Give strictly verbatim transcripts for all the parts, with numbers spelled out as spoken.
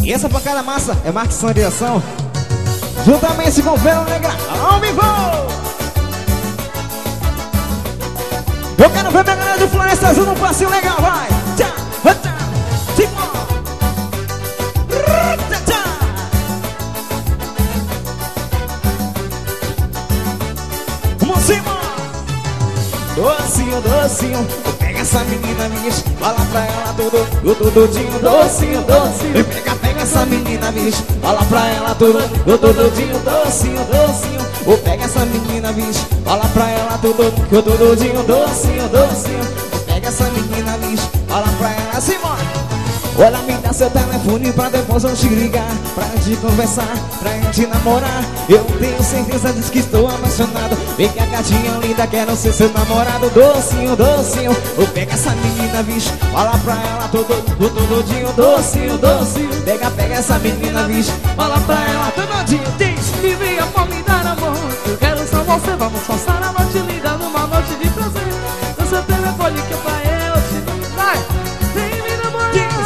E essa pancada massa é Marques Sonorização, juntamente com o Velo Negra ao vivo. Eu quero ver minha galera de Floresta Azul num passeio legal, vai. Tchá, tchá, tchá. Vamos cima. Docinho, docinho, pega essa menina, bicho, fala pra ela tudo, tudo, tudinho. Docinho, docinho, pega, pega essa menina, bicho, fala pra ela tudo, tudo, tudinho. Docinho, docinho, ou pega essa menina, bicho, fala pra ela tudo, tudo, tudinho. Docinho, docinho, pega essa menina, bicho, fala pra ela assim, mano. Olha, me dá seu telefone pra depois eu te ligar, pra gente conversar, pra gente namorar. Eu tenho certeza disso que estou apaixonado. Vem que a gatinha linda, quero ser seu namorado. Docinho, docinho, ou pega essa menina, bicho, fala pra ela tudo, tudo, tudinho. Docinho, docinho, pega, pega essa menina, bicho, fala pra ela tudinho. Diz, me venha pra me dar amor, eu quero só você, vamos passar a noite linda numa noite de prazer. Dá seu telefone que eu pra eu te vai, vem me namorar.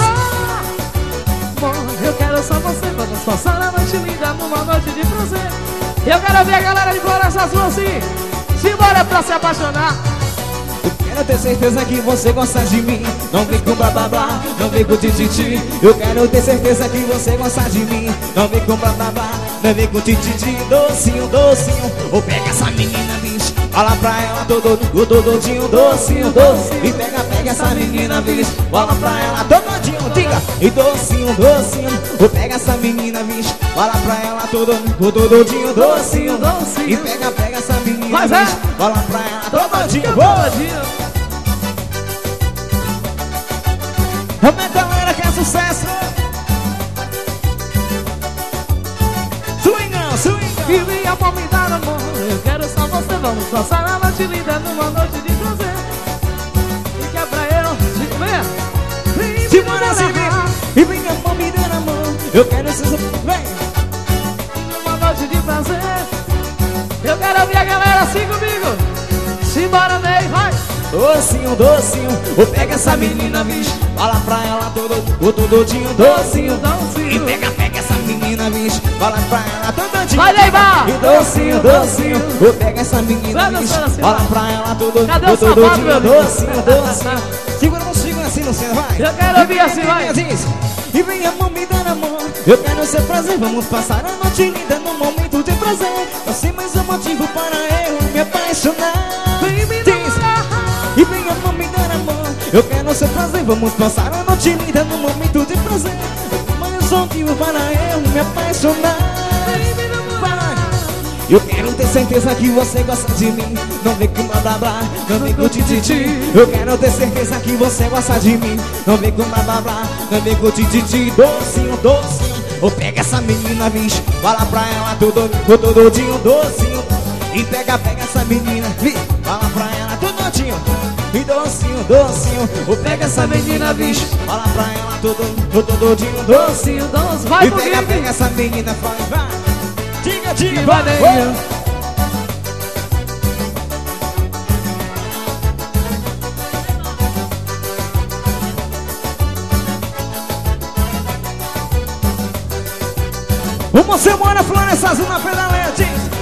Eu quero só você, vamos passar a noite linda numa noite de prazer. Eu quero ver a galera de Floresta Azul assim, simbora pra se apaixonar. Eu quero ter certeza que você gosta de mim, não vem com blá blá blá, não vem com tititi. Eu quero ter certeza que você gosta de mim, não vem com blá blá blá, não vem com tititi. Docinho, docinho, ou pega essa menina, bicho, fala pra ela todo, todo, todinho. Docinho, docinho, e pega, pega essa menina, bicho, fala pra ela todinho, diga. E docinho, docinho, ou pega essa menina, bicho, fala pra ela todo, todo, todinho. Docinho, docinho, e pega, pega essa menina, mas bicho, é. fala pra ela todinho. Todinho. Aumenta a galera que é sucesso. Swingão, swingão. Que vinha pra me dar amor, eu quero só você, vamos passar a noite linda numa noite de prazer. E que é pra eu te ver, vem se mora se vem, e vinha pra me dar amor, eu quero ser seu... Vem. Numa noite de prazer. Eu quero ver a galera assim comigo. Simbora, Ney, vai. Docinho, docinho, ou pega essa menina, bicho, fala pra ela todo, o todinho. Docinho, docinho, e pega, pega essa menina, bicho, fala pra ela todinho. Vai, Neivar! E docinho, docinho, ou pega essa menina, bicho, fala pra ela todo, cadê o o sapato, todinho. meu amigo? Docinho, docinho, segura, não segura assim, não sei, vai. Eu quero ouvir assim, vai. E vem a mão me dar amor, eu quero ser prazer, vamos passar a noite linda num momento de prazer. Não sei mais um motivo para eu me apaixonar. Vem me namorar. E vem a mão me dar amor, eu quero ser prazer, vamos passar a noite linda num momento de prazer. Mais um motivo para eu me apaixonar. Vem me namorar. Eu quero ter certeza que você gosta de mim, não vem com blá blá blá, não vem com tititi. Eu quero ter certeza que você gosta de mim, não vem com blá blá blá, não vem com tititi. Docinho, docinho, ou pega essa menina, bicho, fala pra ela tudo, tudo, todinho. Docinho, e pega, pega essa menina, vi, fala pra ela todinho. E docinho, docinho, ou pega essa menina, bicho, fala pra ela tudo, tudo, todinho. Docinho, docinho, vai e pega, comigo. pega essa menina, fala, vai. Diga, diga, Vai, vai, Ney. Uma semana Floresta Azul na pedaleia, diz.